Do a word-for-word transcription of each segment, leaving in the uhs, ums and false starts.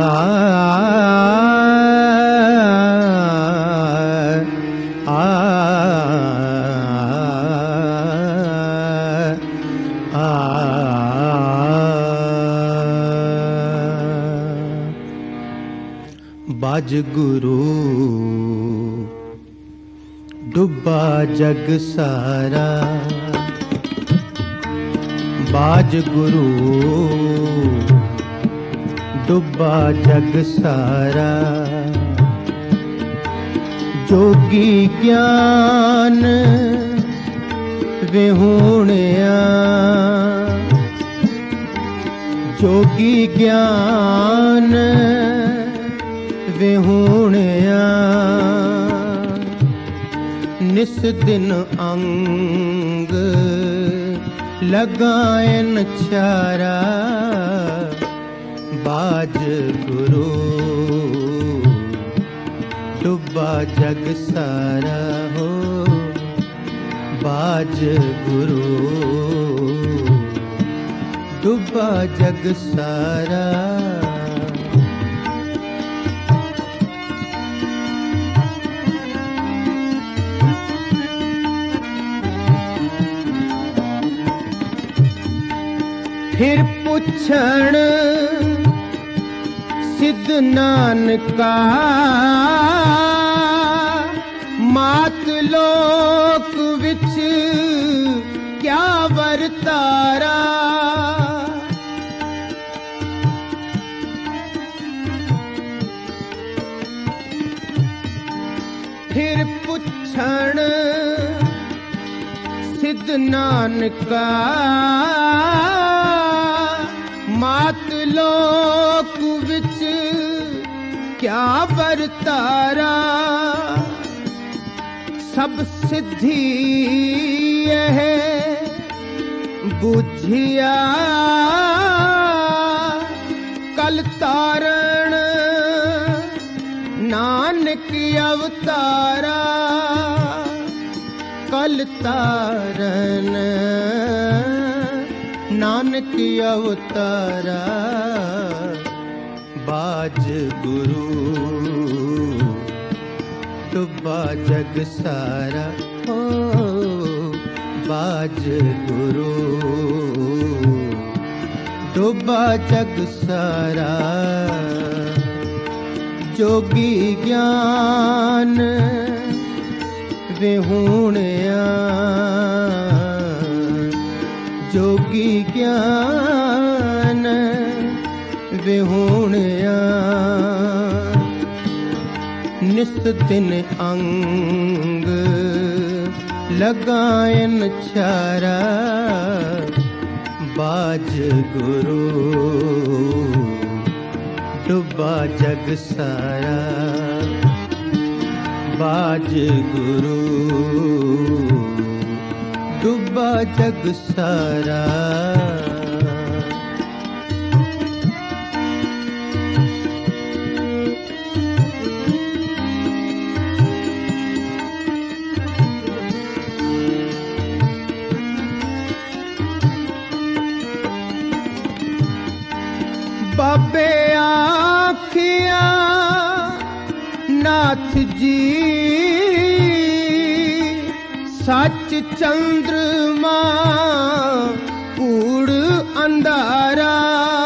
बाज गुरु डुब्बा जग सारा, बाज गुरु डुब्बा जग सारा। जोगी ज्ञान विहूणिया, जोगी ज्ञान विहूणिया। निस दिन अंग लगायन चारा, बाज गुरु डुब्बा जग सारा हो। बाज गुरु डुब्बा जग सारा। फिर पुछण सिद्ध नानका, मात लोक विच क्या वरतारा। फिर पुछण सिद्ध नानका, मात लोक विच क्या वरतारा। सब सिद्धि यह बुझिया, कल तारण नानक अवतारा। कल तारण नानक अवतारा। बाज गुरु डुब्बा जग सारा हो। बाज गुरु डुब्बा जग सारा। जोगी ज्ञान विहूणिया, जोगी ज्ञान विहूणिया। निस दिन अंग लगायन चारा, बाज गुरु डुब्बा जग सारा। बाज गुरु डुब्बा जग सारा। बाबे आखिया नाथ जी, सच चंद्रमा कूड़ अंधारा।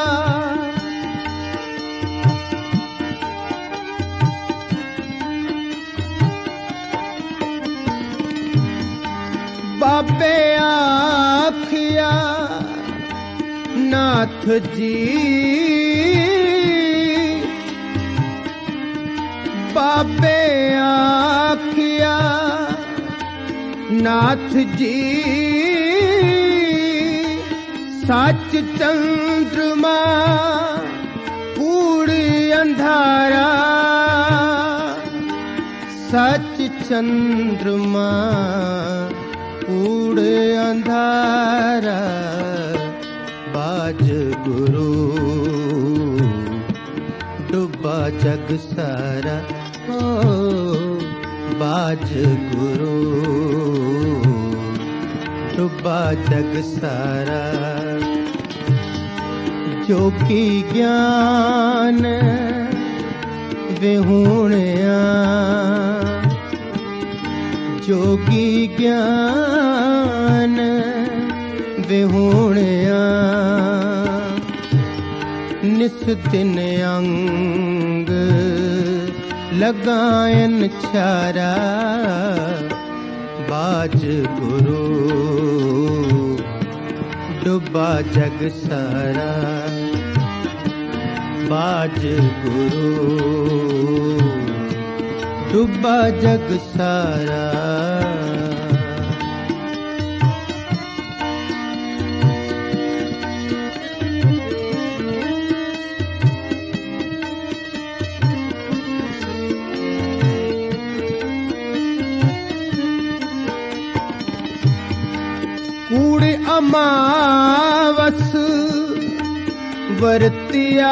बाबे आखिया नाथ जी, बाबे आखिया नाथ जी, सच चंद्रमा कूड़ अंधारा। सच चंद्रमा कूड़ अंधारा। बाज गुरु डुब्बा जग सारा हो। बाज गुरु डुब्बा जग सारा। जोगी ज्ञान विहूणिया जोगी ज्ञान विहूणिया निस दिन अंग लगायन छारा बाज गुरु डुबा जग सारा बाज गुरु डुबा जग सारा कूड़े अमावस वरतिया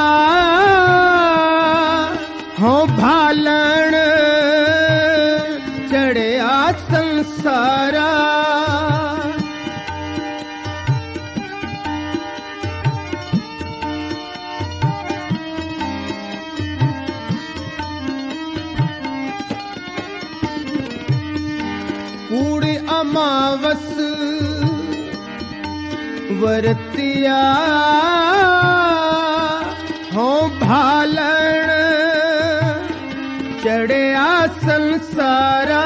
हो भालण चढ़िया संसारा कूड़े अमावस वरतिया हो भालण चढ़िया संसारा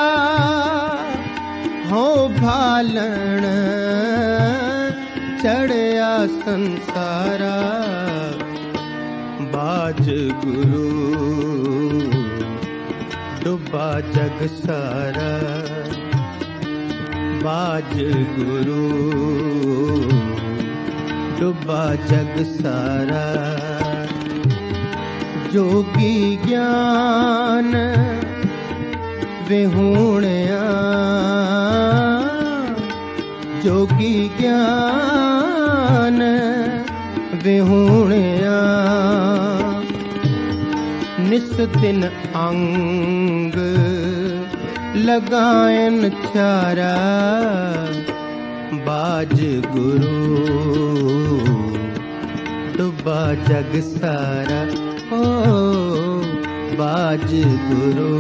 हो भालण चढ़िया संसारा बाज गुरु डुबा जग सारा बाज गुरु डुबा जग सारा जोगी ज्ञान विहूणिया जोगी ज्ञान विहूणिया निस दिन अंग लगायन छारा बाज गुरु डुबा जग सारा ओ बाज गुरु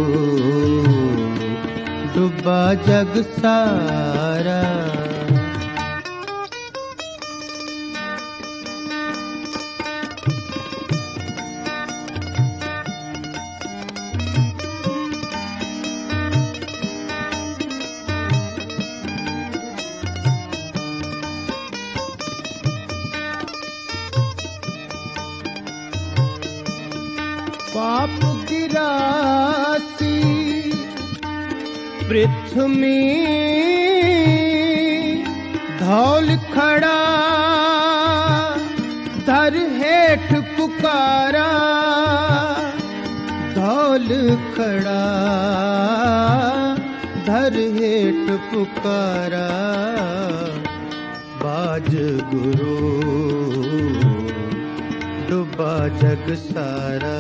डुबा जग सारा पाप गिरासी पृथ्वी धौल खड़ा धर हेठ पुकारा धौल खड़ा धर हेठ पुकारा बाज गुरु डुबा जग सारा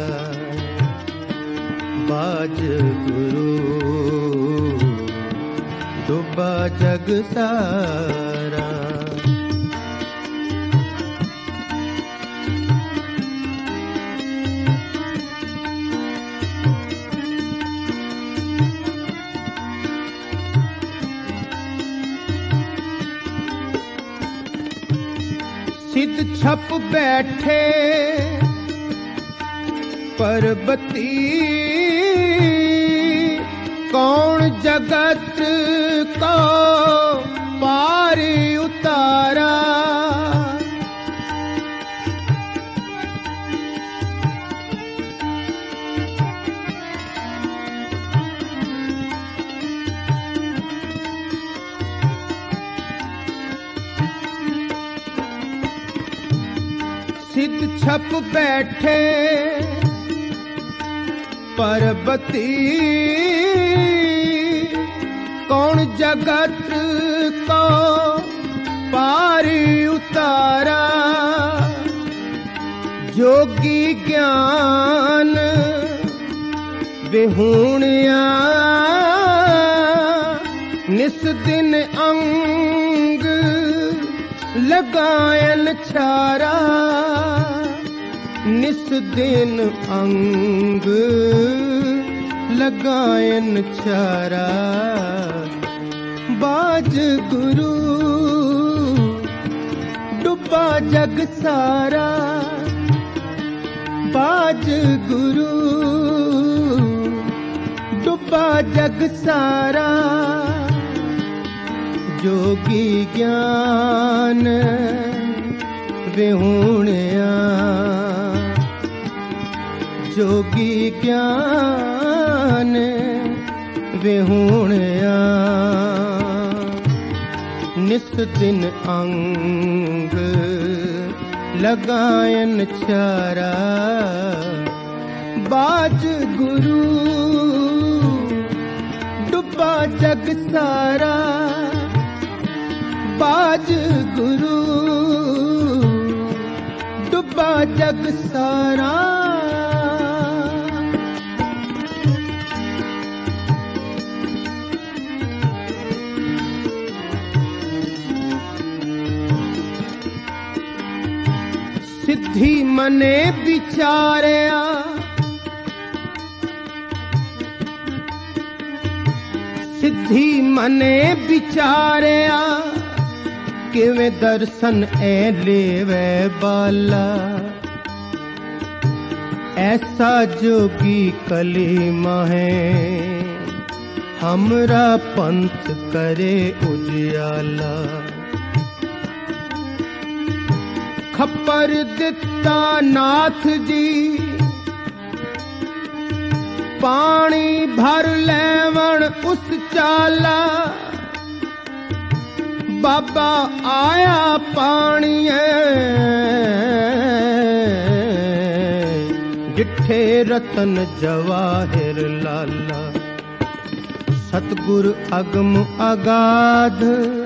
बाज गुरु डुबा जग सारा सिद्ध छप बैठे परबती कौन जगत को पार उतारा सिद्ध छप बैठे परबती कौन जगत को पार उतारा जोगी ज्ञान विहूणिया निस दिन अंग लगायन छारा निस दिन अंग लगायन चारा बाज गुरु डुबा जग सारा बाज गुरु डुबा जग सारा जोगी ज्ञान विहूणिया जोगी ज्ञान विहूणिया निस दिन अंग लगायन चारा बाज गुरु डुबा जग सारा बाज गुरु डुबा जग सारा सिद्धि मने विचारिया सिद्धि मने विचारिया किवें दर्शन ए लेवे बाला ऐसा जोगी कलीमा है हमरा पंथ करे उजियाला खप्पर दिता नाथ जी पानी भर लेवण उस चाला बाबा आया पानी जिठे रतन जवाहिर लाला सतगुर अगम अगाध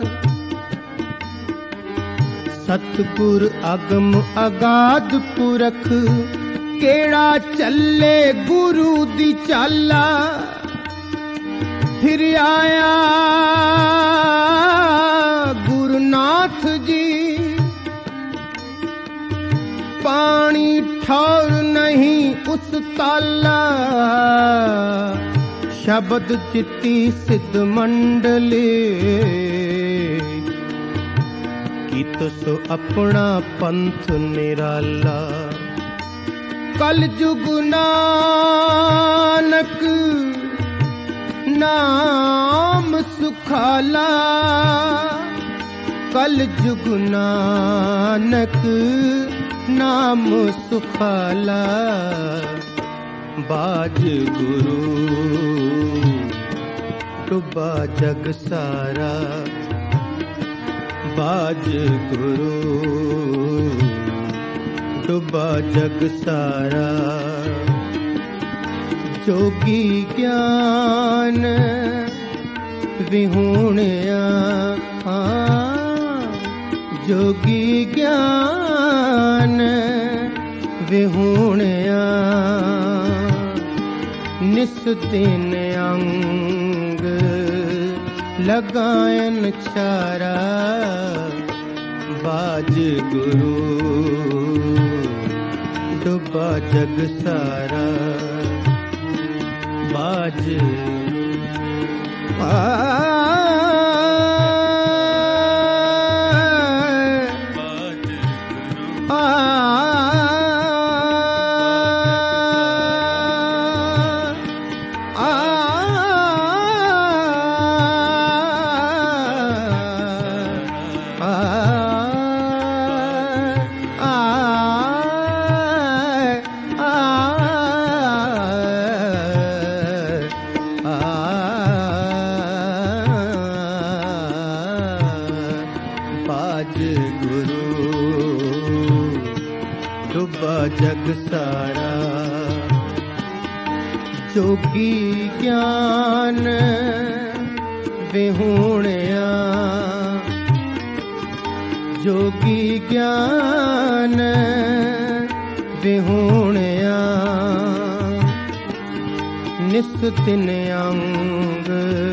सतगुर अगम अगाध पुरख केड़ा चले गुरु दी चाला फिर आया गुरुनाथ जी पानी ठौर नहीं उस ताला शब्द चित्ती सिद्ध मंडले की तो सो अपना पंथ निराला कल जुग नानक नाम सुखाला कल जुग नानक नाम सुखाला बाज गुरु डुबा जग सारा बाज गुरु डुबा जग सारा जोगी ज्ञान विहूणिया जोगी ज्ञान विहूणिया निस दिन अंग लगायन चारा बाज गुरु डुबा जग सारा बाज आ जग सारा जोगी ज्ञान विहूणिया जोगी ज्ञान विहूणिया निस दिन अंग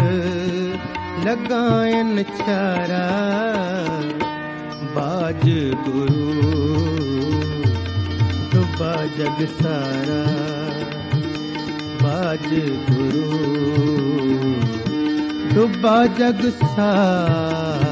लगायन चारा बाज गुरु डुबा जग सारा, बाज गुरु डुबा जग सारा।